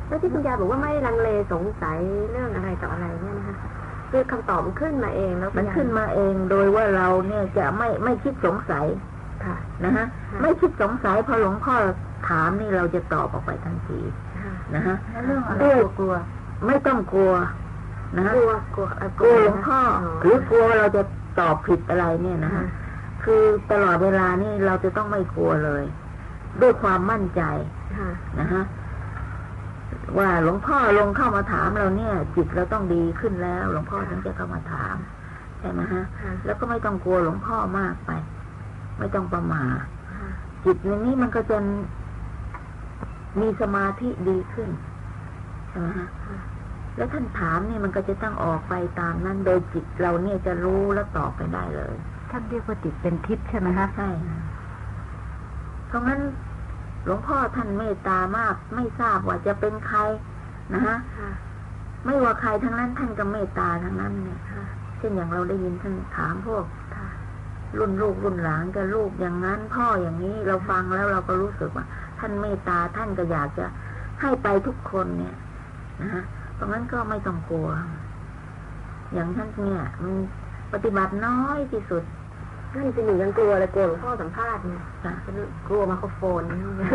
แล้วที่คุณยายบอกว่าไม่ลังเลสงสัยเรื่องอะไรต่ออะไรเนี่ยนะคะคือคำตอบมันขึ้นมาเองแล้วมันขึ้นมาเองโดยว่าเราเนี่ยจะไม่คิดสงสัยนะฮะไม่คิดสงสัยพอหลวงพ่อถามนี่เราจะตอบออกไปทันทีนะฮะเรื่องอะไรกลัวไม่ต้องกลัวนะฮะกลัวหลวงพ่อหรือกลัวเราจะตอบผิดอะไรเนี่ยนะฮะคือตลอดเวลานี่เราจะต้องไม่กลัวเลยด้วยความมั่นใจนะฮะว่าหลวงพ่อลงเข้ามาถามเราเนี่ยจิตเราต้องดีขึ้นแล้วหลวงพ่อถึงจะเข้ามาถามใช่ไหมฮะแล้วก็ไม่ต้องกลัวหลวงพ่อมากไปไม่ต้องประมาทจิตในนี้มันก็จะมีสมาธิดีขึ้นใช่ไหมฮะแล้วท่านถามนี่มันก็จะต้องออกไปตามนั้นโดยจิตเราเนี่ยจะรู้และตอบไปได้เลยท่านเรียกว่าจิตเป็นทิพย์ใช่ไหมฮะใช่เพราะงั้นหลวงพ่อท่านเมตตามากไม่ทราบว่าจะเป็นใครนะฮะไม่ว่าใครทั้งนั้นท่านก็เมตตาทั้งนั้นเนี่ยเช่นอย่างเราได้ยินท่านถามพวกรุ่นลูกรุ่นหลานกับลูกอย่างนั้นพ่ออย่างนี้เราฟังแล้วเราก็รู้สึกว่าท่านเมตตาท่านก็อยากจะให้ไปทุกคนเนี่ยนะฮะเพราะงั้นก็ไม่ต้องกลัวอย่างท่านเนี่ยมันปฏิบัติน้อยที่สุดท่านจะอยู่ยังกลัวเลยกลัวหลวงพ่อสัมภาษณ์เนี่ยกลัวไมโครโฟน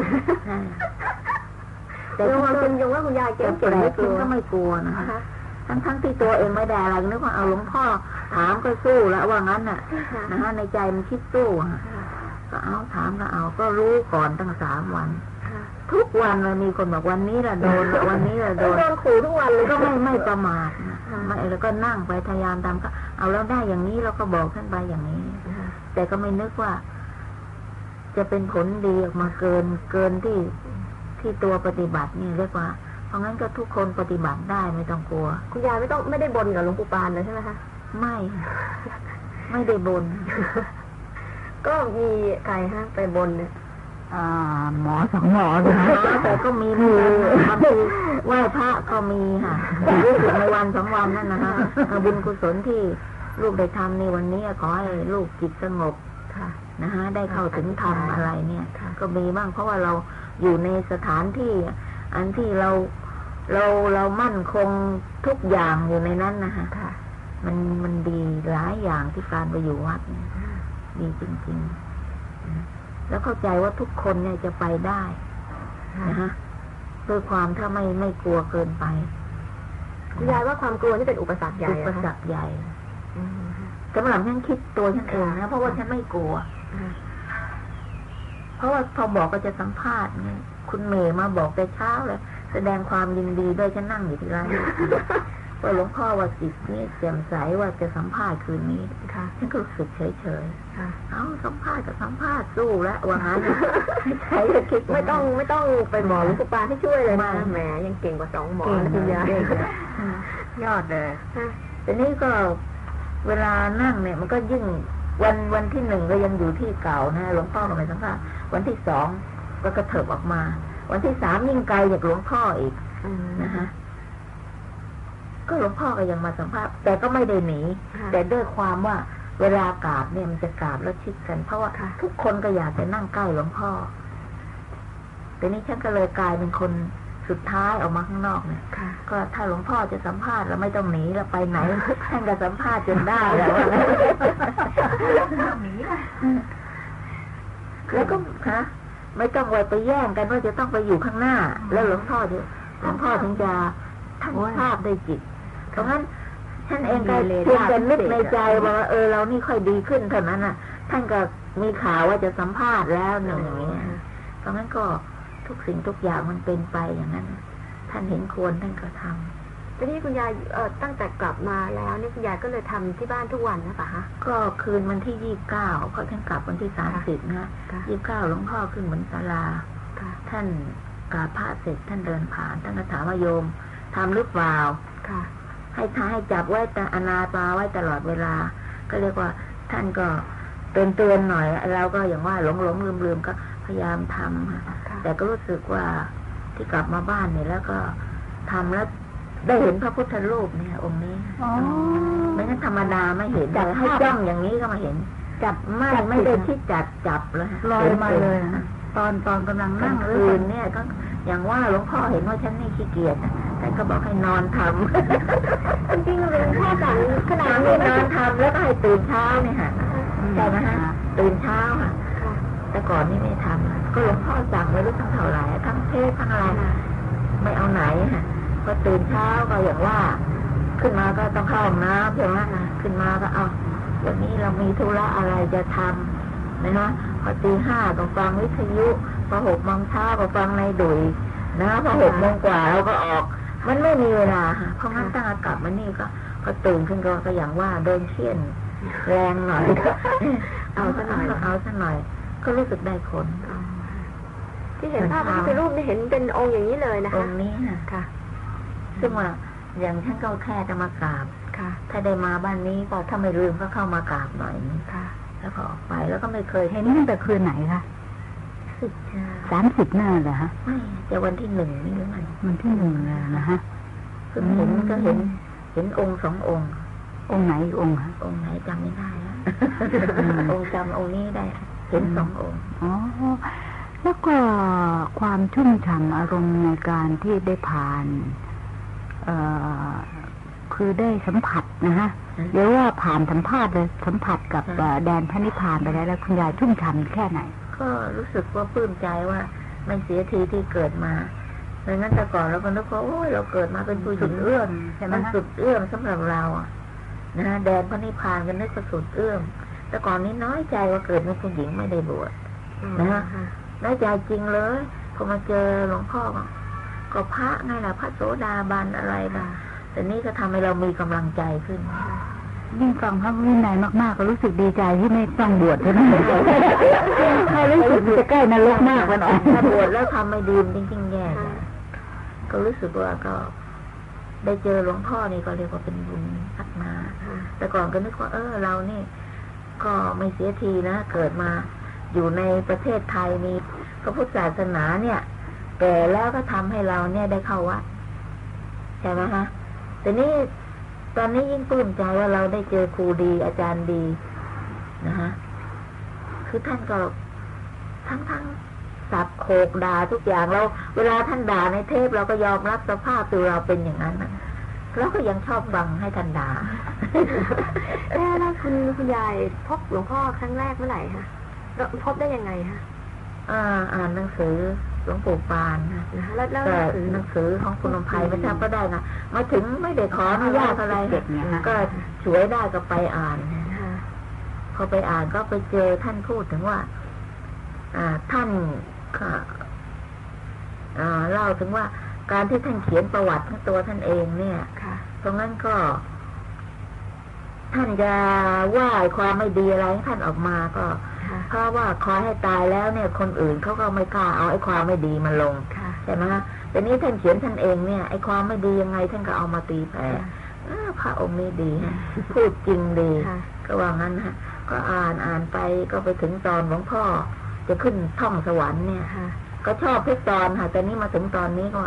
แต่ถ้าเป็นยังว่าคุณยายเก่งไม่กลัวก็ไม่กลัวนะคะทั้งที่ตัวเองไม่ได้อะไรนึกว่าเอาหลวงพ่อถามก็สู้แล้วว่างั้นน่ะนะฮะในใจมันคิดสู้ก็เอาถามก็เอาก็รู้ก่อนตั้ง3 วันทุกวันเลยมีคนบอกวันนี้ละโดนวันนี้ละโดนขู่ทุกวันเลยก็ไม่ประมาทไม่แล้วก็นั่งไปพยายามทำก็เอาแล้วได้อย่างนี้เราก็บอกท่านไปอย่างนี้แต่ก็ไม่นึกว่าจะเป็นผลดีออกมาเกินที่ตัวปฏิบัตินี่เรียกว่าเพราะงั้นก็ทุกคนปฏิบัติได้ไม่ต้องกลัวคุณยายไม่ได้บนกับหลวงปู่ปานเลยใช่ไหมคะไม่ได้บนก็มีใครฮะไปบนเนี่ยหมอ2 หมอนะแต่ก็มีบางทีไหว้พระก็มีค่ะรู้สึกในวัน2 วันนั่นนะคะบุญกุศลที่ลูกได้ทำในวันนี้ขอให้ลูกจิตสงบนะฮะได้เข้าถึงธรรมอะไรเนี่ยก็มีบ้างเพราะว่าเราอยู่ในสถานที่อันที่เรามั่นคงทุกอย่างอยู่ในนั้นนะคะมันดีหลายอย่างที่การไปอยู่วัดเนี่ยดีจริงๆแล้วเข้าใจว่าทุกคนเนี่ยจะไปได้นะฮะด้วยความถ้าไม่กลัวเกินไปคุณยายว่าความกลัวนี่เป็นอุปสรรคใหญ่อุปสรรคใหญ่สำหรับฉันคิดตัวฉันเองนะเพราะว่าฉันไม่กลัวเพราะว่าพอบอกก็จะสัมภาษณ์เนี่ยคุณเมย์มาบอกแต่เช้าเลยแสดงความยินดีด้วยฉันนั่งอยู่ที่ร้านว่าหลวงพ่อว่าจิตนี่แจ่มใสว่าจะสัมภาษณ์คืนนี้ฉันก็รู้สึกเฉยๆเอาสัมภาษณ์กับสัมภาษณ์สู้แล้วว่างั้นใช่จะคิดไม่ต้องไปหมอหลวงปู่ปานให้ช่วยเลยนะแหมยังเก่งกว่า2 หมอนะคุณยายยอดเลยแต่นี่ก็เวลานั่งเนี่ยมันก็ยิ่งวันที่1ก็ยังอยู่ที่เก่านะหลวงพ่อก็ไม่สัมภาษณ์วันที่2ก็กระเถิบออกมาวันที่3ยิ่งไกลจากหลวงพ่ออีกนะฮะก็หลวงพ่อก็ยังมาสัมภาษณ์แต่ก็ไม่ได้หนีแต่ด้วยความว่าเวลากราบเนี่ยมันจะกราบแล้วชิดกันเพราะว่าทุกคนก็อยากจะนั่งใกล้หลวงพ่อแต่นี้ฉันก็เลยกลายเป็นคนสุดท้ายออกมาข้างนอกเนี่ยก็ถ้าหลวงพ่อจะสัมภาษณ์เราไม่ต้องหนีเราไปไหนท่านก็สัมภาษณ์จนได้แล้วแล้วก็ไม่ต้องไปแย่งกันว่าจะต้องไปอยู่ข้างหน้าแล้วหลวงพ่อถึงจะท่านทราบได้จิตเพราะงั้นท่านเองก็เพียงแต่นึกในใจว่าเรานี่ค่อยดีขึ้นเท่านั้นน่ะท่านก็มีข่าวว่าจะสัมภาษณ์แล้วอย่างนี้เพราะงั้นก็ทุกสิ่งทุกอย่างมันเป็นไปอย่างนั้นท่านเห็นควรท่านก็ทำทีนี้คุณยายตั้งแต่กลับมาแล้วนี่คุณยายก็เลยทำที่บ้านทุกวันนะป่ะฮะก็คืนวันที่29เพราะท่านกลับวันที่30นะ29หลวงพ่อขึ้นบนศาลาท่านกราบพระเสร็จท่านเดินผ่านท่านก็ถามว่าโยมทำหรือเปล่าให้จับไว้แต่อนาปาไว้ตลอดเวลาก็เรียกว่าท่านก็เตือนหน่อยเราก็อย่างว่าหลงลืมก็พยายามทำแต่ก็รู้สึกว่าที่กลับมาบ้านเนี่ยแล้วก็ทำแล้วได้เห็นพระพุทธรูปเนี่ยองค์นี้ไม่งั้นธรรมดาไม่เห็นแต่ให้จ้องอย่างนี้ก็มาเห็นจับไม่ได้ที่จับเลยลอยมาเลยตอนกำลังนั่งคืนเนี่ยก็อย่างว่าหลวงพ่อเห็นว่าฉันนี่ขี้เกียจท่านก็บอกให้นอนทำจริงๆหลวงพ่อสั่งขนาดให้นอนทำแล้วก็ให้ตื่นเช้าเนี่ยค่ะใช่ไหมฮะตื่นเช้าค่ะแต่ก่อนนี่ไม่ทำก็หลวงพ่อสั่งไม่รู้ทั้งเท่าไหร่ทั้งเทศทั้งอะไรไม่เอาไหนค่ะพอตื่นเช้าก็อย่างว่าขึ้นมาก็ต้องเข้าห้องน้ำใช่ไหมขึ้นมาก็เอาวันนี้เรามีธุระอะไรจะทำนะฮะพอตี 5ต้องฟังวิทยุพอ6 โมงเช้าก็ฟังในดุยนะพอ6 โมงกว่าเราก็ออกมันไม่มีเวลาค่ะเพราะงั้นตั้งกลับมานี่ก็ตื่นขึ้นก็อย่างว่าเดินเชี่ยนแรงหน่อยก็เอาซะหน่อยก็รู้สึกได้ผลที่เห็นภาพพระพุทธรูปนี่เห็นเป็นองค์อย่างนี้เลยนะคะองค์นี้ค่ะซึ่งว่าอย่างท่านก็แค่จะมากราบถ้าได้มาบ้านนี้ก็ถ้าไม่ลืมก็เข้ามากราบหน่อยค่ะแล้วก็ออกไปแล้วก็ไม่เคยเห็นตั้งแต่คืนไหนคะ30 หน้าเหรอฮะไม่จะวันที่ 1นี่หรือไงวันที่ 1เลยนะฮะคือเห็นก็เห็นองค์2 องค์ไหนองค์คะองค์ไหนจำไม่ได้แล้วองค์จำองค์นี้ได้เห็น2 องค์อ๋อแล้วก็ความชุ่มฉ่ำอารมณ์ในการที่ได้ผ่านคือได้สัมผัสนะฮะเดี๋ยวว่าผ่านสัมภาษณ์เลยสัมผัสกับแดนพระนิพพานไปแล้วคุณยายชุ่มฉ่ำแค่ไหนก็รู้สึกว่าปลื้มใจว่าไม่เสียทีที่เกิดมาดังนั้นแต่ก่อนเราก็นึกว่าโอ้ยเราเกิดมาเป็นผู้หญิงเอื้อมมันสุดเอื้อมสำหรับเราอ่ะนะแดนพระนิพพานกันนึกว่าสุดเอื้อมแต่ก่อนนี้น้อยใจว่าเกิดเป็นผู้หญิงไม่ได้บวชนะฮะน้อยใจจริงเลยพอมาเจอหลวงพ่อก็พระไงล่ะพระโสดาบันอะไรนะแต่นี่ก็ทำให้เรามีกำลังใจขึ้นยิ่งฟังพระวินัยมากๆก็รู้สึกดีใจที่ไม่ต้องบวชใช่ไหมถ้ารู้สึกจะใกล้นรกมากกันออกถ้าบวชแล้วทำไม่ดีจริงๆแย่ก็รู้สึกว่าก็ได้เจอหลวงพ่อนี่ก็เรียกว่าเป็นบุญพัฒนาแต่ก่อนก็นึกว่าเรานี่ก็ไม่เสียทีนะเกิดมาอยู่ในประเทศไทยมีพระพุทธศาสนาเนี่ยแก่แล้วก็ทำให้เราเนี่ยได้เข้าวัดใช่ไหมฮะแต่นี่ตอนนี้ยิ่งปลื้มใจว่าเราได้เจอครูดีอาจารย์ดีนะฮะคือท่านก็ทั้งสับโขกด่าทุกอย่างเราเวลาท่านด่าในเทปเราก็ยอมรับสภาพตัวเราเป็นอย่างนั้นนะเราก็ยังชอบฟังให้ท่านด่าแล้วคุณยายพบหลวงพ่อครั้งแรกเมื่อไหร่คะแล้วพบได้ยังไงคะอ่านหนังสือหลวงปู่ปานนะแล้วหนังสือของคุณอมไพไม่ทราบก็ได้นะมาถึงไม่ได้ขออนุญาตอะไรก็ช่วยได้ก็ไปอ่านพอไปอ่านก็ไปเจอท่านพูดถึงว่าท่านเล่าถึงว่าการที่ท่านเขียนประวัติของตัวท่านเองเนี่ยตรงนั้นก็ท่านจะว่าความไม่ดีอะไรท่านออกมาก็เพราะว่าคอยให้ตายแล้วเนี่ยคนอื่นเขาก็ไม่กล้าเอาไอ้ความไม่ดีมาลงใช่ไหมฮะแต่นี้ท่านเขียนท่านเองเนี่ยไอ้ความไม่ดียังไงท่านก็เอามาตีแผ่พระองค์นี้ดีพูดจริงดีก็ว่างั้นฮะก็อ่านไปก็ไปถึงตอนหลวงพ่อจะขึ้นท่องสวรรค์เนี่ยก็ชอบทุกตอนค่ะแต่นี้มาถึงตอนนี้ก็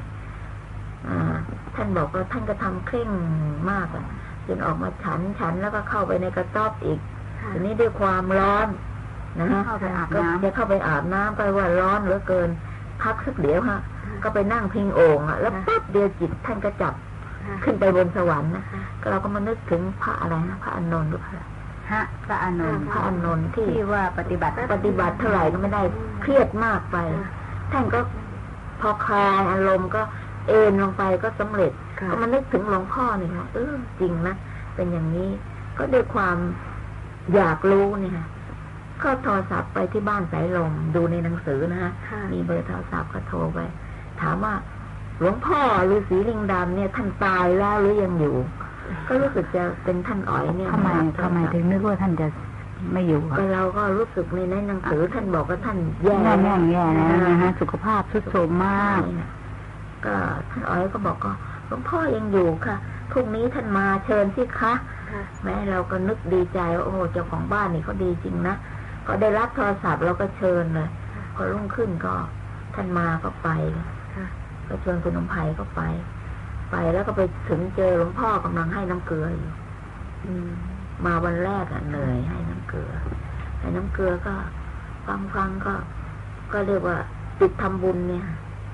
ท่านบอกว่าท่านก็ทำเคร่งมากอ่ะจนออกมาฉันแล้วก็เข้าไปในกระต๊อบอีกทีนี้ด้วยความร้อนนะฮะก็จะเข้าไปอาบน้ำไปว่าร้อนเหลือเกินพักสักเดี๋ยวฮะก็ไปนั่งพิงโอ่งอ่ะแล้วปั๊บเดียวจิตท่านก็จับขึ้นไปบนสวรรค์นะก็เราก็มานึกถึงพระอะไรนะพระอานนท์หรือพระอานนท์ที่ว่าปฏิบัติเท่าไหร่ก็ไม่ได้เครียดมากไปท่านก็พอคลายอารมณ์ก็เอ็นลงไปก็สำเร็จก็มานึกถึงหลวงพ่อนี่ค่ะจริงนะเป็นอย่างนี้ก็ด้วยความอยากรู้เนี่ยก็โทรศัพท์ไปที่บ้านสายลมดูในหนังสือนะฮะมีเบอร์โทรศัพท์ก็โทรไปถามว่าหลวงพ่อฤาษีลิงดำเนี่ยท่านตายแล้วหรือยังอยู่ก็รู้สึกจะเป็นท่านอ๋อยเนี่ยทำไมถึงนึกว่าท่านจะไม่อยู่ก็เราก็รู้สึกในหนังสือท่านบอกว่าท่านแย่นะฮะสุขภาพทรุดโทรมมากก็ท่านอ๋อยก็บอกก็หลวงพ่อยังอยู่ค่ะพรุ่งนี้ท่านมาเชิญสิคะแม้เราก็นึกดีใจว่าโอ้เจ้าของบ้านนี่เขาดีจริงนะก็ได้รับโทรศัพท์เราก็เชิญเลยพอรุ่งขึ้นก็ท่านมาก็ไปก็ชวนคุณอมไพก็ไปแล้วก็ไปถึงเจอหลวงพ่อกำลังให้น้ำเกลืออยู่มาวันแรกเหนื่อยให้น้ำเกลือก็ฟังก็เรียกว่าติดทำบุญเนี่ย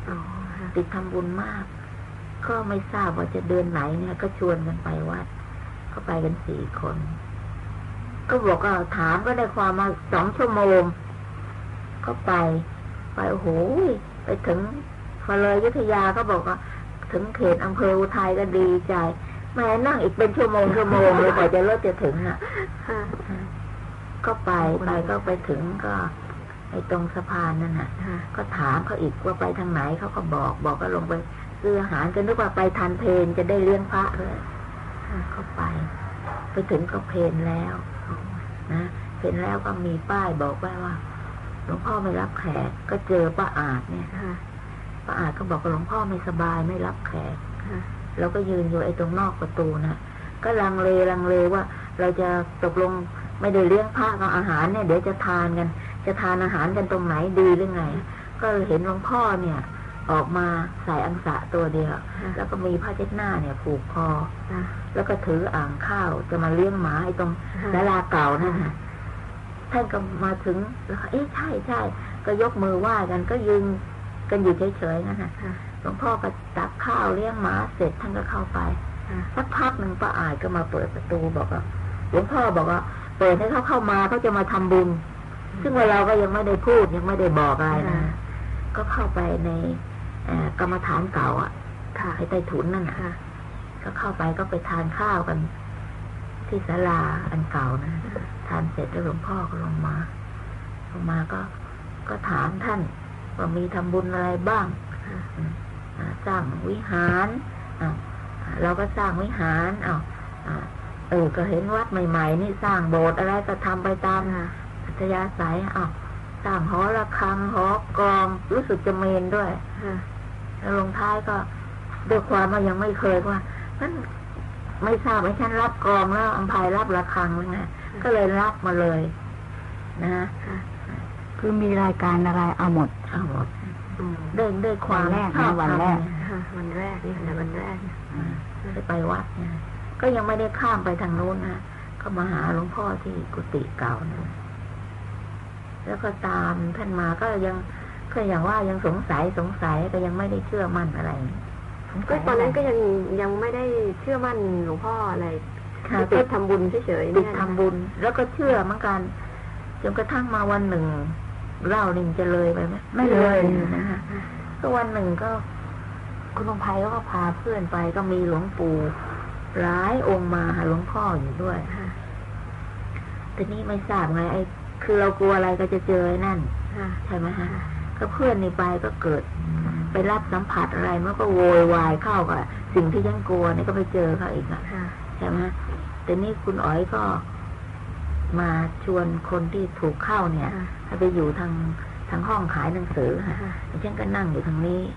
ติดทำบุญมากก็ไม่ทราบว่าจะเดือนไหนเนี่ยก็ชวนกันไปวัดก็ไปกัน4 คนก็บอกว่าถามก็ได้ความมา2 ชั่วโมงก็ไปโอ้โหไปถึงพอเลยอยุธยาก็บอกว่าถึงเขตอำเภออุทัยก็ดีใจแม่นั่งอีกเป็นชั่วโมงเลยกว่าจะรถจะถึงก็ไปก็ไปถึงก็ไอ้ตรงสะพานนั่นน่ะก็ถามเขาอีกว่าไปทางไหนเขาก็บอกก็ลงไปซื้ออาหารกันนึกว่าไปทานเพลจะได้เลี้ยงพระเลยก็ไปถึงก็เพลแล้วนะเพลแล้วก็มีป้ายบอกไว้ว่าหลวงพ่อไม่รับแขกก็เจอป้าอาจเนี่ยป้าอาจก็บอกว่าหลวงพ่อไม่สบายไม่รับแขกเราก็ยืนอยู่ไอ้ตรงนอกประตูนะก็ลังเลว่าเราจะตกลงไม่ได้เลี้ยงพระกับอาหารเนี่ยเดี๋ยวจะทานกันจะทานอาหารกันตรงไหนดีหรือไงก็เห็นหลวงพ่อเนี่ยออกมาใส่อังสะตัวเดียวแล้วก็มีผ้าเช็ดหน้าเนี่ยผูกคอแล้วก็ถืออ่างข้าวจะมาเลี้ยงหมาไอ้ตรงศาลาเก่านั่นค่ะท่านก็มาถึงแล้วใช่ก็ยกมือไหว้กันก็ยืนกันอยู่เฉยๆนั่นน่ะหลวงพ่อก็ตักข้าวเลี้ยงหมาเสร็จท่านก็เข้าไปสักพักหนึ่งป้าอายก็มาเปิดประตูบอกว่าหลวงพ่อบอกว่าเปิดให้เขาเข้ามาเขาจะมาทำบุญซึ่งเราก็ยังไม่ได้พูดยังไม่ได้บอกอะไรนะก็เข้าไปในกรรมฐานเก่าไอ้ใต้ถุนนั่นก็เข้าไปก็ไปทานข้าวกันที่ศาลาอันเก่านะทานเสร็จแล้วหลวงพ่อก็ลงมาก็ถามท่านว่ามีทำบุญอะไรบ้างสร้างวิหารเราก็สร้างวิหารก็เห็นวัดใหม่ๆนี่สร้างโบสถ์อะไรก็ทำไปตามอัธยาศัยสร้างหอระฆังหอกลองรู้สึกจะเมนด้วยแล้วลงท้ายก็ด้วยความว่ายังไม่เคยว่าท่านไม่ทราบว่าฉันรับกลองแล้วอัมพายรับระฆังแล้วไงก็เลยรับมาเลยนะคือมีรายการอะไรเอาหมดด้วยความชอบวันแรกนี่แหละวันแรกไปวัดเนี่ยก็ยังไม่ได้ข้ามไปทางโน้นนะก็มาหาหลวงพ่อที่กุฏิเก่านะแล้วก็ตามท่านมาก็อย่างว่ายังสงสัยก็ยังไม่ได้เชื่อมั่นอะไรก็ตอนนั้นก็ยังไม่ได้เชื่อมั่นหลวงพ่ออะไรติดทำบุญเฉยๆติดทำบุญแล้วก็เชื่อเหมือนกันจนกระทั่งมาวันหนึ่งเล่าหนึ่งจะเลยไปไหมไม่เลยนะคะก็วันหนึ่งก็คุณหลวงพ่อก็พาเพื่อนไปก็มีหลวงปู่หลายองค์มาหาหลวงพ่ออยู่ด้วยแต่นี่ไม่ทราบไงคือเรากลัวอะไรก็จะเจอนั่นใช่ไหมฮะก็เพื่อนนี่ไปก็เกิดไปรับสัมผัสอะไรมันก็โวยวายเข้ากับสิ่งที่ยังกลัวนี่ก็ไปเจอเขาอีกใช่ไหมแต่นี่คุณอ๋อยก็มาชวนคนที่ถูกเข้าเนี่ยให้ไปอยู่ทางห้องขายหนังสือค่ะฉันก็นั่งอยู่ทางนี้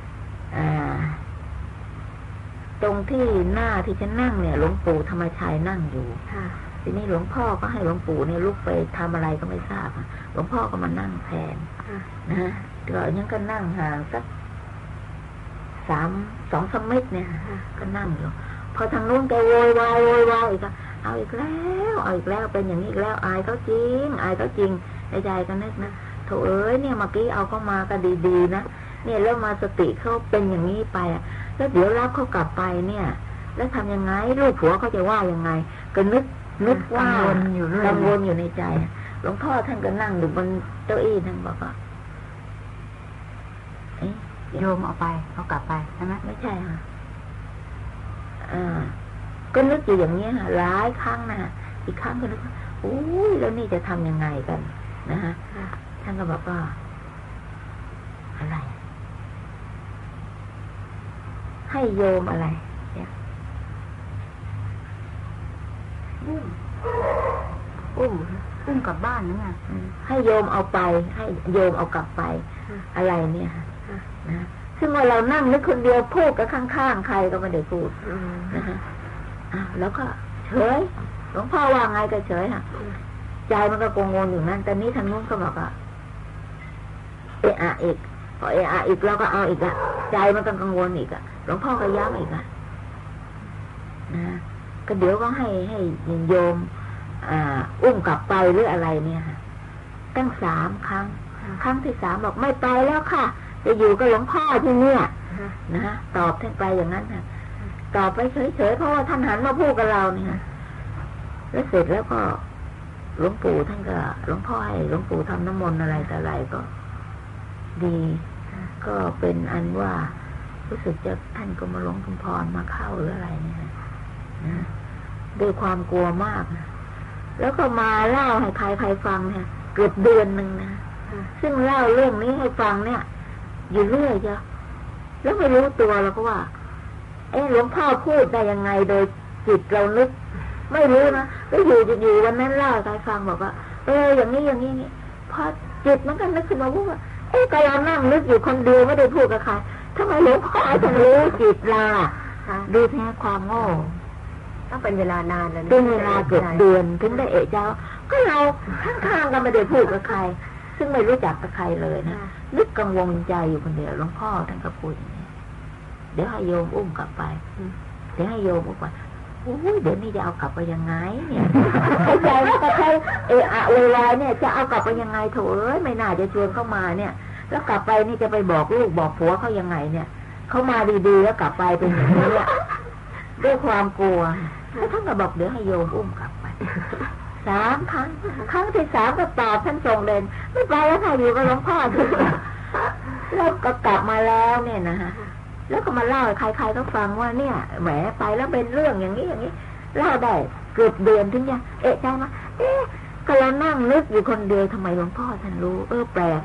ตรงที่หน้าที่ฉันนั่งเนี่ยหลวงปู่ธรรมชัยนั่งอยู่ทีนี้หลวงพ่อก็ให้หลวงปู่เนี่ยลุกไปทำอะไรก็ไม่ทราบหลวงพ่อก็มานั่งแทนนะก็ยังก็นั่งห่างสัก2-3 เมตรเนี่ยก็นั่งอยู่พอทางนู้นแกโวยวายอีกเอาอีกแล้วเป็นอย่างนี้อีกแล้วอายเขาจริงในใจก็นึกนะโถเอ้ยเนี่ยเมื่อกี้เอาเข้ามาก็ดีๆนะเนี่ยแล้วมาสติเขาเป็นอย่างนี้ไปแล้วเดี๋ยวรับเขากลับไปเนี่ยแล้วทำยังไงลูกผัวเขาจะว่ายังไงก็นึกว่ากังวลอยู่ในใจหลวงพ่อท่านก็นั่งอยู่บนเก้าอี้ท่านบอกว่าโยมเอาไปเอากลับไปใช่ไหมไม่ใช่ค่ะก็นึกอยู่อย่างนี้ค่ะหลายครั้งนะอีกครั้งก็นึกว่าโอ้ยแล้วนี่จะทำยังไงกันนะฮะท่านก็บอกว่าอะไรให้โยมอะไรเนี่ยอุ้มกลับบ้านนึงให้โยมเอาไปให้โยมเอากลับไปอะไรเนี่ยนะซึ่งว่าเรานั่งนึกคนเดียวพูดกับข้างๆใครก็ไม่ได้พูดนะฮะแล้วก็เฉยหลวงพ่อว่าไงก็เฉยค่ะใจมันก็กังวลอยู่นั่นแต่นี้ทางนู้นก็บอกว่าอีกพออีกแล้วก็เอาอีกใจมันก็กังวลอีกหลวงพ่อก็ย้ำอีกนะก็เดี๋ยวก็ให้โยมอุ้มกลับไปหรืออะไรเนี่ยตั้ง3 ครั้งครั้งที่3บอกไม่ไปแล้วค่ะจะอยู่กับหลวงพ่อที่เนี่ยนะฮะตอบท่านไปอย่างนั้นนะตอบไปเฉยๆเพราะว่าท่านหันมาพูดกับเราเนี่ยแล้วเสร็จแล้วก็หลวงปู่ท่านก็หลวงพ่อให้หลวงปู่ทำน้ำมนต์อะไรแต่อะไรก็ดีก็เป็นอันว่ารู้สึกจะท่านก็มาหลวงคุณพรมาเข้าหรืออะไรเนี่ยนะด้วยความกลัวมากนะแล้วก็มาเล่าให้ใครฟังเนี่ยเกือบเดือนหนึ่งนะซึ่งเล่าเรื่องนี้ให้ฟังเนี่ยอยู่เรื่อยจ้ะแล้วไม่รู้ตัวเราก็ว่าหลวงพ่อพูดได้ยังไงโดยจิตเรานึกไม่รู้นะแล้วอยู่วันนั้นเล่าให้ใครฟังบอกว่าอย่างนี้นี่พอจิตมันก็นึกขึ้นมาว่าก็เรานั่งนึกอยู่คนเดียวไม่ได้พูดกับใครทำไมหลวงพ่อจะรู้จิตเราดูแท้ความโง่ต้องเป็นเวลานานแล้วเป็นเวลาเกือบเดือนถึงได้เอะใจก็เราข้างๆกันไม่ได้พูดกับใครซึ่งไม่รู้จักกับใครเลยนะนึกกังวลใจอยู่คนเดียวหลวงพ่อท่านก็พูดอย่างนี้เดี๋ยวให้โยมอุ้มกลับไปเดี๋ยวให้โยมอุ้มไปเดี๋ยวนี้จะเอากลับไปยังไงเนี่ยใจมันก็ใช่วายเนี่ยจะเอากลับไปยังไงโถไม่น่าจะชวนเข้ามาเนี่ยแล้วกลับไปนี่จะไปบอกลูกบอกผัวเขายังไงเนี่ยเขามาดีๆแล้วกลับไปเป็นอย่างนี้เนี่ยด้วยความกลัวแล้วท่านก็บอกเดี๋ยวให้โยมอุ้มกลับไป3 ครั้งครั้งที่ 3ก็ตอบท่านส่งเดินไม่ไปแล้วค่ะอยู่กับหลวงพ่อแล้วก็กลับมาแล้วเนี่ยนะฮะแล้วก็มาเล่าให้ใครๆก็ฟังว่าเนี่ยแหมไปแล้วเป็นเรื่องอย่างนี้เล่าได้เกือบเดือนถึงยังใจมาก็เรานั่งนึกอยู่คนเดียวทำไมหลวงพ่อท่านรู้แปลก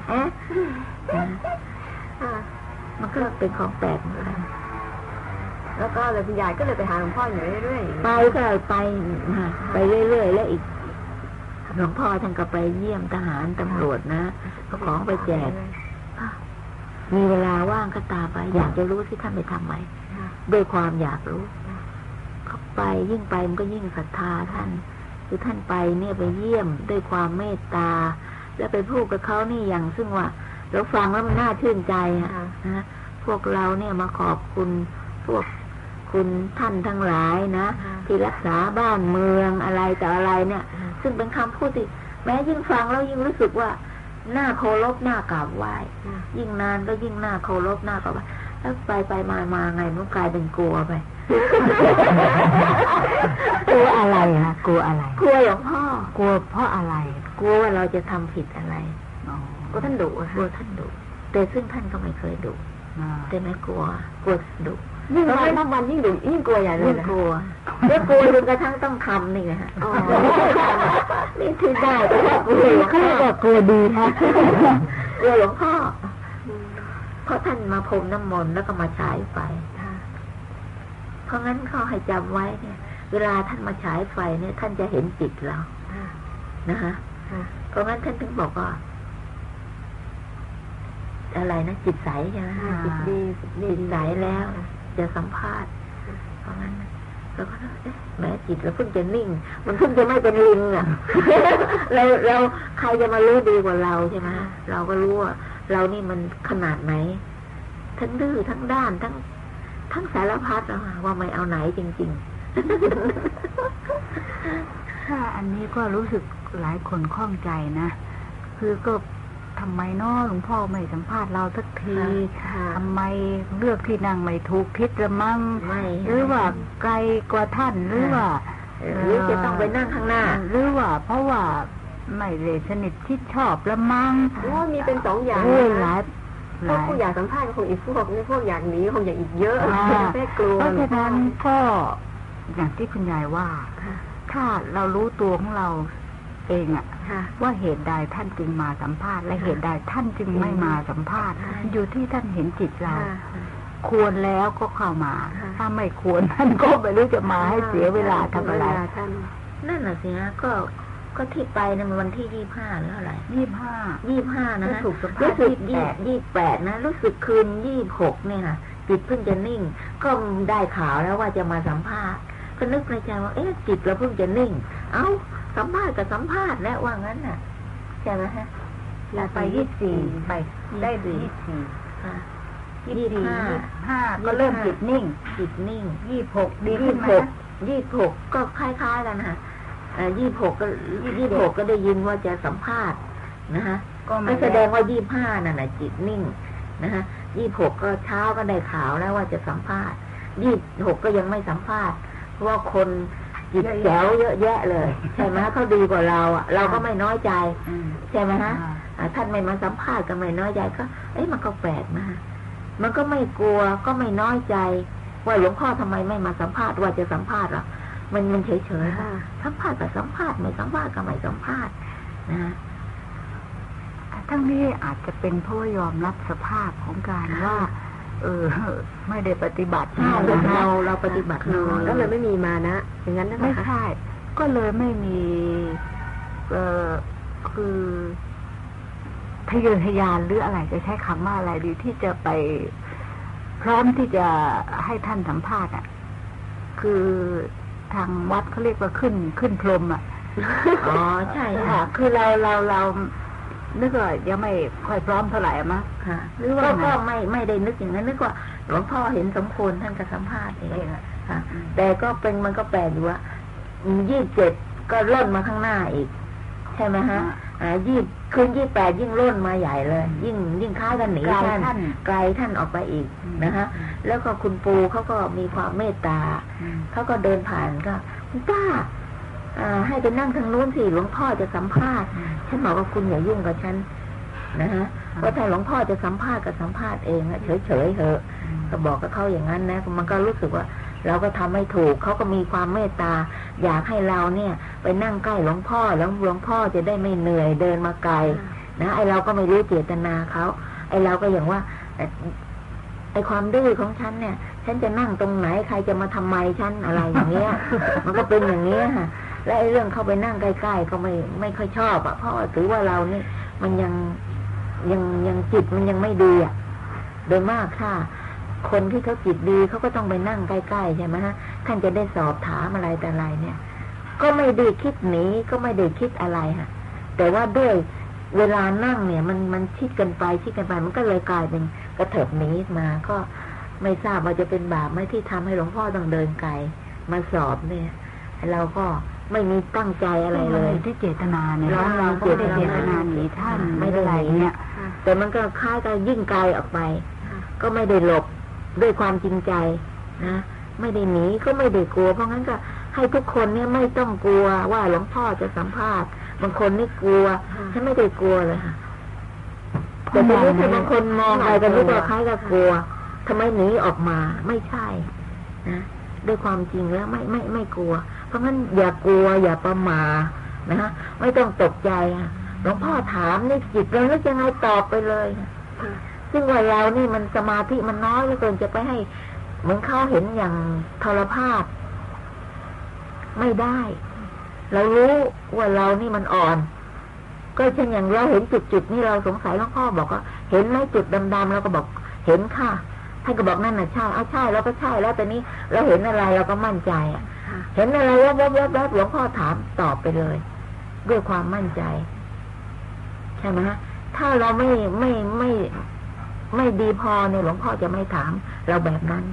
มันก็เป็นของแปลกเหมือนกันแล้วก็เลยคุณยายก็เลยไปหาหลวงพ่ออยู่เรื่อยๆไปก็ไปเรื่อยๆแล้วอีกหลวงพ่อท่านก็ไปเยี่ยมทหารตำรวจนะเอาของไปแจกมีเวลาว่างก็ตาไปอยากจะรู้ที่ท่านไปทำไหมด้วยความอยากรู้เขาไปยิ่งไปมันก็ยิ่งศรัทธาท่านคือท่านไปเนี่ยไปเยี่ยมด้วยความเมตตาแล้วไปพูดกับเขานี่อย่างซึ่งว่าเราฟังแล้วมันน่าชื่นใจนะพวกเราเนี่ยมาขอบคุณพวกคุณท่านทั้งหลายนะที่รักษาบ้านเมืองอะไรแต่อะไรเนี่ยซึ่งเป็นคำพูดที่แม้ยิ่งฟังแล้วยิ่งรู้สึกว่าหน้าเคารพหน้ากราบไหว้ยิ่งนานก็ยิ่งหน้าเคารพหน้ากราบไหว้แล้วไปมาไงมันกลายเป็นกลัวไปกลัวอะไรฮะกลัวอะไรกลัวหลวงพ่อกลัวเพราะอะไรกลัวว่าเราจะทำผิดอะไรก็ท่านดุกลัวท่านดุแต่ซึ่งท่านก็ไม่เคยดุแต่ไม่กลัวดุยิ่งวันยิ่งดุยิ่งกลัวอย่างนี้กลัวจนกระทั่งต้องทำนี่ไงฮะนี่ที่ได้แต่ว่ากลัวเขาเรียกว่ากลัวดีฮะกลัวหลวงพ่อเพราะท่านมาพรมน้ำมนต์แล้วก็มาฉายไฟเพราะงั้นเขาให้จำไว้เนี่ยเวลาท่านมาฉายไฟเนี่ยท่านจะเห็นจิตเรานะฮะเพราะงั้นท่านถึงบอกว่าอะไรนะจิตใสใช่ไหมจิตดีจิตใสแล้วจะสัมภาษณ์เพราะงั้นเราก็แม้จิตเราเพิ่งจะนิ่งมันเพิ่งจะไม่เป็นลิงอ่ะเราใครจะมารู้ดีกว่าเราใช่ไหมเราก็รู้ว่าเรานี่มันขนาดไหนทั้งดื้อทั้งด้านทั้งสารพัดว่าไม่เอาไหนจริงๆถ้าอันนี้ก็รู้สึกหลายคนข้องใจนะคือก็ทำไมน้อหลวงพ่อไม่สัมภาษณ์เราสักทีทำไมเลือกที่นั่งไม่ถูกทิศละมั่งหรือว่าไกลกว่าท่านหรือว่าจะต้องไปนั่งข้างหน้าหรือว่าเพราะว่าไม่เลยสนิทชิดชอบละมั่งมีเป็น2 อย่างพวกผู้อยากสัมภาษณ์คงอีกพวกนี่พวกอยากหนีคงอยากอีกเยอะไม่กลัวเพราะฉะนั้นก็อย่างที่คุณยายว่าถ้าเรารู้ตัวของเราเองอะว่าเหตุใดท่านจึงมาสัมภาษณ์และเหตุใดท่านจึงไม่มาสัมภาษณ์อยู่ที่ท่านเห็นจิตเราควรแล้วก็เข้ามาถ้าไม่ควรท่านก็ไม่รู้จะมาให้เสียเวลาทำอะไรนั่นน่ะสิฮะก็ที่ไปในวันที่25หรืออะไร25นะฮะรู้สึก 28นะรู้สึกคืน26เนี่ยนะจิตเพิ่งจะนิ่งก็ได้ข่าวแล้วว่าจะมาสัมภาษณ์ก็นึกในใจว่าจิตเราเพิ่งจะนิ่งสัมภาษณ์กับสัมภาษณ์และว่างั้นน่ะใช่ไหมฮะเราไป24ไปได้25ก็เริ่มจิตนิ่ง26ดีขึ้นไหม 26ก็คล้ายๆกันนะ26ก็ได้ยินว่าจะสัมภาษณ์นะฮะก็แสดงว่า25นั่นน่ะจิตนิ่งนะ26ก็เช้าก็ได้ข่าวแล้วว่าจะสัมภาษณ์26ก็ยังไม่สัมภาษณ์เพราะว่าคนจิตแจ๋วเยอะแยะเลยใช่ไหมเขาดีกว่าเราอ่ะเราก็ไม่น้อยใจใช่ไหมฮะท่านไม่มาสัมภาษณ์ก็ไม่น้อยใจก็มันก็แปลกนะมันก็ไม่กลัวก็ไม่น้อยใจว่าหลวงพ่อทำไมไม่มาสัมภาษณ์ว่าจะสัมภาษณ์หรอมันเฉยๆสัมภาษณ์ก็สัมภาษณ์ไม่สัมภาษณ์ก็ไม่สัมภาษณ์นะทั้งนี้อาจจะเป็นเพราะยอมรับสภาพของการว่าไม่ได้ปฏิบัติเราปฏิบัติน้อยก็เลยไม่มีมานะอย่างนั้นนะคะไม่ใช่ก็เลยไม่มีคือทะเยอทะยานหรืออะไรจะใช้คำว่าอะไรดีที่จะไปพร้อมที่จะให้ท่านสัมภาษณ์อ่ะคือทางวัดเขาเรียกว่าขึ้นพรหมอ่ะอ๋อใช่ค่ะคือเรานึกว่ายังไม่ค่อยพร้อมเท่าไหร่มั้งค่ะหรือว่าก็ไม่ได้นึกอย่างนั้นนึกว่าหลวงพ่อเห็นสมควรท่านก็สัมภาษณ์เองค่ะแต่ก็เป็นมันก็แปลกอยู่ว่า27ก็ล่นมาข้างหน้าอีกใช่ไหมฮะคืน28ยิ่งล่นมาใหญ่เลยยิ่งค้ากันหนีท่านไกลท่านออกไปอีกนะคะแล้วก็คุณปูเขาก็มีความเมตตาเขาก็เดินผ่านก็คุณป้าให้ไปนั่งทางนู้นสิหลวงพ่อจะสัมภาษณ์ฉันบอกว่าคุณอย่ายุ่งกับฉันนะฮะว่าถ้าหลวงพ่อจะสัมภาษณ์ก็สัมภาษณ์เองเฉยเถอะก็บอกกับเขาอย่างนั้นนะมันก็รู้สึกว่าเราก็ทำไม่ถูกเขาก็มีความเมตตาอยากให้เราเนี่ยไปนั่งใกล้หลวงพ่อแล้วหลวงพ่อจะได้ไม่เหนื่อยเดินมาไกลนะไอเราก็ไม่รู้เจตนาเขาไอเราก็อย่างว่าไอความดื้อของฉันเนี่ยฉันจะนั่งตรงไหนใครจะมาทำไมฉันอะไรอย่างเงี้ย มันก็เป็นอย่างเงี้ยค่ะและไอเรื่องเข้าไปนั่งใกล้ๆก็ไม่ค่อยชอบอ่ะเพราะถือว่าเรานี่มันยังจิตมันยังไม่ดีอ่ะโดยมากค่ะคนที่เขาจิตดีเขาก็ต้องไปนั่งใกล้ๆใช่ไหมฮะท่านจะได้สอบถามอะไรแต่อะไรเนี่ยก็ไม่ได้คิดหนีก็ไม่ได้คิดอะไรค่ะแต่ว่าด้วยเวลานั่งเนี่ยมันชิดกันไปมันก็เลยกลายเป็นกระเถิบหนีมาก็ไม่ทราบว่าจะเป็นบาปไหมที่ทำให้หลวงพ่อต้องเดินไกลมาสอบเนี่ยเราก็ไม่มีตั้งใจอะไรเลยที่เจตนาเนี่ยเราก็ไม่ได้เจตนาหนีท่านไม่ได้อะไรเนี่ยแต่มันก็คล้ายกับยิ่งไกลออกไปก็ไม่ได้หลบด้วยความจริงใจนะไม่ได้หนีก็ไม่ได้กลัวเพราะงั้นก็ให้ทุกคนเนี่ยไม่ต้องกลัวว่าหลวงพ่อจะสัมภาษณ์บางคนนี่กลัวฉันไม่ได้กลัวเลยค่ะแต่ทีนี้บางคนมองอะไรกันรู้ว่าคล้ายกับกลัวทำไมหนีออกมาไม่ใช่นะด้วยความจริงแล้วไม่กลัวเพราะงั้นอย่ากลัวอย่าประมาทนะฮะไม่ต้องตกใจหลวงพ่อถามนี่จิตเราแล้วยังไงตอบไปเลยซึ่งว่าเรานี่มันสมาธิมันน้อยเหลือเกินจะไปให้เหมือนเขาเห็นอย่างทรภาพไม่ได้เรารู้ว่าเรานี่มันอ่อนก็เช่นอย่างเราเห็นจุดนี่เราสงสัยหลวงพ่อบอกว่าเห็นไหมจุดดำๆเราก็บอกเห็นค่ะท่านก็บอกนั่นน่ะใช่ใช่แล้วก็ใช่แล้วแต่นี้เราเห็นอะไรเราก็มั่นใจเห็นอะไรแวบๆหลวงพ่อถามตอบไปเลยด้วยความมั่นใจใช่ไหมฮะถ้าเราไม่ดีพอเนี่ยหลวงพ่อจะไม่ถามเราแบบนั้น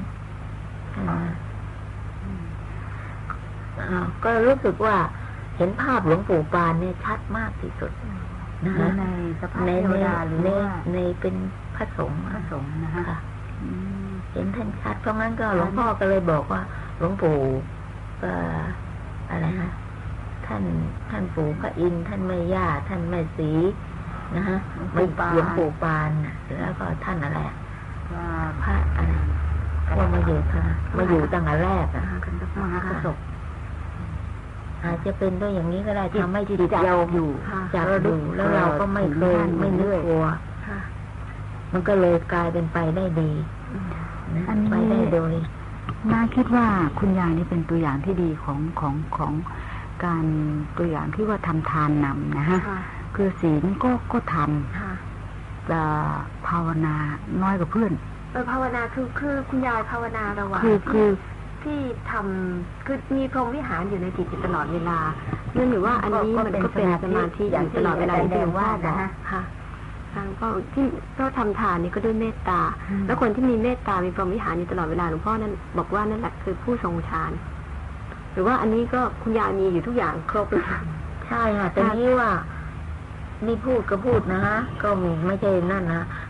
ก็รู้สึกว่าเห็นภาพหลวงปู่ปานเนี่ยชัดมากที่สุดนะในสภาพเทวดาหรือว่าในเป็นพระสงฆ์นะคะเห็นท่านชัดเพราะงั้นก็หลวงพ่อก็เลยบอกว่าหลวงปู่อะไรฮะท่านปู่พระอินทร์ท่านแม่ย่าท่านแม่ศรีนะฮะหลวงปู่ปานแล้วก็ท่านอะไรพระอะไรว่ามาอยู่ตั้งแต่แรกมหากษัตริย์อาจจะเป็นด้วยอย่างนี้ก็ได้ทำให้จิตเราอยู่จับดูแล้วเราก็ไม่เคยไม่นึกกลัวมันก็เลยกลายเป็นไปได้ดีไปได้โดยน่าคิดว่าคุณยายนี่เป็นตัวอย่างที่ดีของการตัวอย่างที่ว่าทำทานนำนะฮะคือศีลก็ทำแต่ภาวนาน้อยกว่าเพื่อนภาวนาคือคุณยายภาวนาระหว่างที่ทำคือมีพรหมวิหารอยู่ในจิตตลอดเวลานั่นหรือว่าอันนี้มันก็เป็นสมาธิอยู่ตลอดเวลาที่เรียกว่านะค่ะก็ที่ก็ทำทานนี่ก็ด้วยเมตตาแล้วคนที่มีเมตตามีพรหมวิหารอยู่ตลอดเวลาหลวงพ่อนั้นบอกว่านั่นแหละคือผู้ทรงฌานหรือว่าอันนี้ก็คุณยายมีอยู่ทุกอย่างครบเลยใช่ค่ะแต่นี้ว่านี่พูดก็พูดนะฮะก็ไม่ใช่นั่นนะ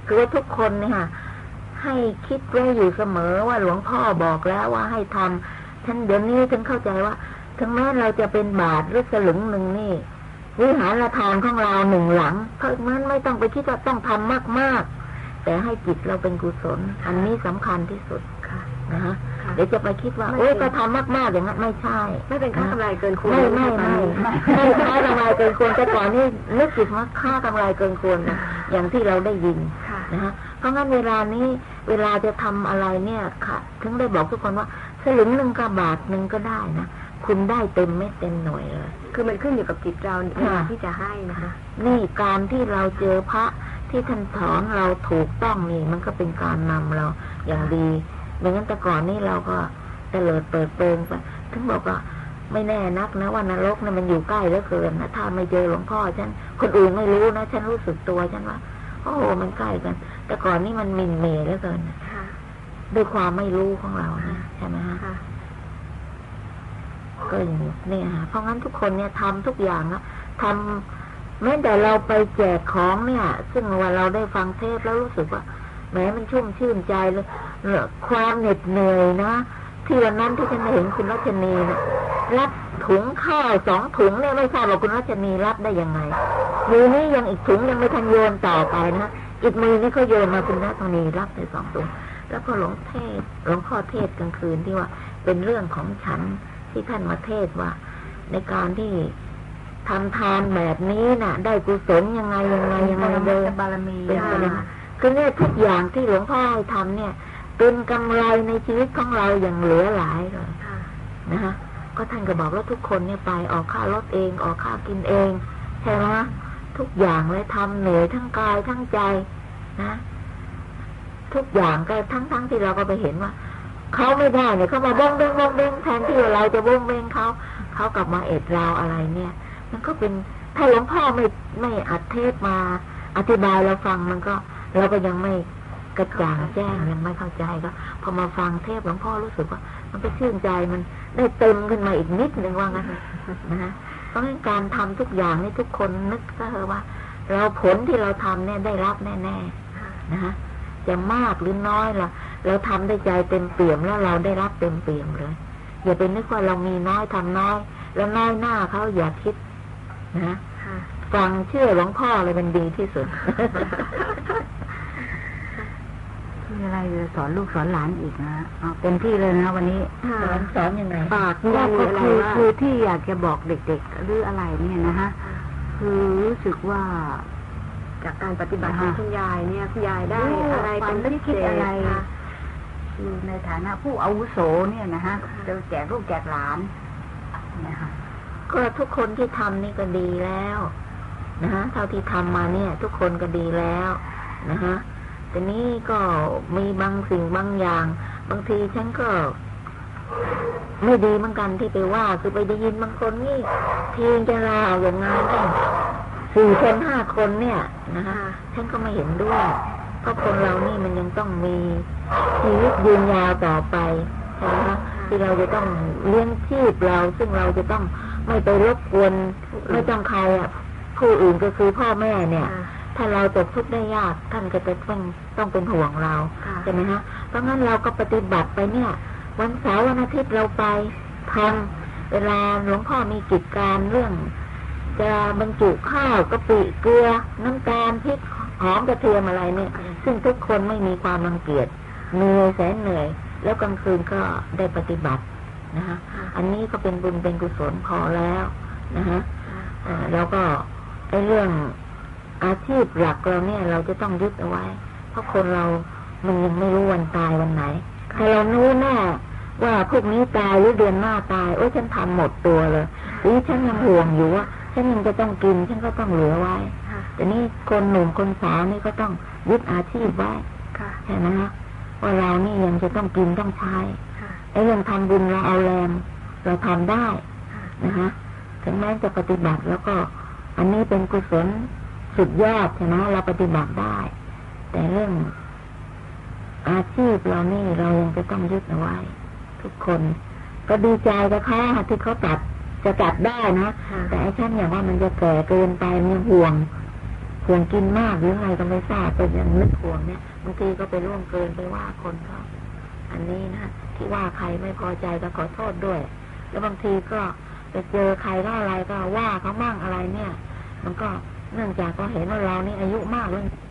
คือว่าทุกคนเนี่ยให้คิดไว้อยู่เสมอว่าหลวงพ่อบอกแล้วว่าให้ทำฉันเดี๋ยวนี้ฉันเข้าใจว่าถึงแม้เราจะเป็นบาทหรือสลึงหนึ่งนี่วิหารทานของเราหนึ่งหลังเพราะงั้นไม่ต้องไปคิดว่าต้องทำมากๆแต่ให้จิตเราเป็นกุศลอันนี้สำคัญที่สุดนะฮะเดี๋ยวจะไปคิดว่าโอ๊ยก็ทำมากๆอย่างนั้นไม่ใช่ไม่เป็นค่ากำไรเกินควรไม่ค่ากำไรเกินควรแต่ก่อนนี่นึกจิตว่าค่ากำไรเกินควรนะอย่างที่เราได้ยินนะฮะเพราะงั้นเวลานี้เวลาจะทำอะไรเนี่ยค่ะถึงได้บอกทุกคนว่าสลึงหนึ่งกับบาทหนึ่งก็ได้นะคุณได้เต็มไม่เต็มหน่วยเลยคือมันขึ้นอยู่กับจิตเราที่จะให้นะคะนี่การที่เราเจอพระที่ท่านสอนเราถูกต้องนี่มันก็เป็นการนำเราอย่างดีอย่างนั้นแต่ก่อนนี่เราก็เตลิดเปิดเปิงไปถึงบอกว่าไม่แน่นักนะว่านรกนะมันอยู่ใกล้เหลือเกินนะถ้าไม่เจอหลวงพ่อฉันคนอื่นไม่รู้นะฉันรู้สึกตัวฉันว่าโอ้โหมันใกล้กันแต่ก่อนนี่มันมินเมย์เหลือเกินด้วยความไม่รู้ของเรานะใช่ไหมฮะก็อย่างนี้เนี่ยเพราะงั้นทุกคนเนี่ยทำทุกอย่างนะทำแม้แต่เราไปแจกของเนี่ยซึ่งว่าเราได้ฟังเทศแล้วรู้สึกว่าแม้มันชุ่มชื่นใจเลยความเหน็ดเหนื่อยนะที่วันนั้นที่ฉันเห็นคุณรัชนีนะรับถุงข้าว2 ถุงเนี่ยไม่ทราบว่าคุณรัชนีรับได้ยังไงมือนี้ยังอีกถุงยังไม่ทันโยนต่อไปนะอีกมือนี่เขาโยนมาคุณรัชนีรับไป2 ถุงแล้วก็หลวงพ่อเทศกลางคืนที่ว่าเป็นเรื่องของฉันที่ท่านมาเทศว่าในการที่ทำทานแบบนี้น่ะได้กุศลยังไงเดินบารมีคือเนี่ยทุกอย่างที่หลวงพ่อให้ทำเนี่ยเป็นกำไรในชีวิตของเราอย่างเหลือหลายเลยนะฮะก็ท่านก็บอกว่าทุกคนเนี่ยไปออกค่ารถเองออกค่ากินเองใช่ไหมทุกอย่างเลยทำเหนื่อยทั้งกายทั้งใจนะทุกอย่างก็ทั้งที่เราก็ไปเห็นว่าเขาไม่ได้เนี่ยเขามาบ้องเบ้งแทนที่เราจะบ้องเบ้งเขากลับมาเอ็ดเราอะไรเนี่ยมันก็เป็นถ้าหลวงพ่อไม่อัดเทศมาอธิบายเราฟังมันก็เราก็ยังไม่กระจ่างแจ้งยังไม่เข้าใจก็พอมาฟังเทศหลวงพ่อรู้สึกว่ามันก็ชื่นใจมันได้เต็มขึ้นมาอีกนิดนึงว่างั้นนะฮะเพราะงั้นการทำทุกอย่างนี่ทุกคนนึกซะเถอะว่าเราผลที่เราทำเนี่ยได้รับแน่ๆนะฮะจะมากหรือน้อยล่ะเราทำได้ใจเต็มเปี่ยมแล้วเราได้รับเต็มเปี่ยมเลยอย่าไปนึกว่าเรามีน้อยทำน้อยแล้วน้อยหน้าเขาอย่าคิดนะฟังเชื่อหลวงพ่อเลยมันดีที่สุดมีอะไรจะสอนลูกสอนหลานอีกนะเต็มที่เลยนะวันนี้สอนยังไงฝากก็คือที่อยากจะบอกเด็กๆหรืออะไรเนี่ยนะฮะคือรู้สึกว่าจากการปฏิบัติของคุณยายเนี่ยคุณยายได้อะไรเป็นพิเศษอะไรคือในฐานะผู้อาวุโสเนี่ยนะฮะจะแจกลูกแจกหลานนะคะก็ทุกคนที่ทำนี่ก็ดีแล้วนะฮะเท่าที่ทำมาเนี่ยทุกคนก็ดีแล้วนะฮะแต่นี่ก็มีบางสิ่งบางอย่างบางทีฉันก็ไม่ดีเหมือนกันที่ไปว่าคือไปได้ยินบางคนนี่ทีจะลาออกอย่างงานได้4 คน 5 คนเนี่ยนะฮะฉันก็ไม่เห็นด้วยเพราะคนเรานี่มันยังต้องมีชีวิตยืนยาวต่อไปใช่ไหมคะที่เราจะต้องเลี้ยงชีพเราซึ่งเราจะต้องไม่ไปรบกวนไม่ต้องใครผู้อื่นก็คือพ่อแม่เนี่ยถ้าเราตกทุกข์ได้ยากท่านก็จะต้องเป็นห่วงเราใช่ไหมฮะเพราะงั้นเราก็ปฏิบัติไปเนี่ยวันเสาร์วันอาทิตย์เราไปทำเวลาหลวงพ่อมีกิจการเรื่องจะบรรจุข้าวกะปิเกลือน้ำตาลพริกหอมกระเทียมอะไรเนี่ยซึ่งทุกคนไม่มีความรังเกียจเหนื่อยแสนเหนื่อยแล้วกลางคืนก็ได้ปฏิบัตินะฮะอันนี้ก็เป็นบุญเป็นกุศลพอแล้วนะฮะแล้วก็ไอ้เรื่องอาชีพหลักเราเนี่ยเราจะต้องยึดเอาไว้เพราะคนเรามันยังไม่รู้วันตายวันไหนถ้าเรารู้แน่ว่าพวกนี้ตายหรือเดือนหน้าตายโอ้ยฉันทำหมดตัวเลยหรือฉันยังห่วงอยู่ว่าฉันยังจะต้องกินฉันก็ต้องเหลือไว้แต่นี่คนหนุ่มคนสาวนี่ก็ต้องยึดอาชีพไว้ใช่ไหมฮะว่าเรานี่ยังจะต้องกินต้องใช้ไอ้เรื่องทำบุญเราเอาแรงเราทำได้นะฮะถึงแม้จะปฏิบัติแล้วก็อันนี้เป็นกุศลสุดยอดใช่ไหมเราปฏิบัติได้แต่เรื่องอาชีพเรานี่เรายังจะต้องยึดเอาไว้ทุกคนก็ดีใจกับเขาที่เขาจะตัดได้นะแต่ไอ้ฉันอย่างว่ามันจะแก่เกินไปมันห่วงห่วงกินมากหรือไงก็ไม่ทราบเป็นอย่างนึกห่วงเนี่ยบางทีก็ไปล่วงเกินไปว่าคนเขาอันนี้นะที่ว่าใครไม่พอใจก็ขอโทษด้วยแล้วบางทีก็ไปเจอใครก็อะไรก็ว่าเขามั่งอะไรเนี่ยมันก็เนื่องจากก็เห็นว่าเรานี่อายุมากแล้ว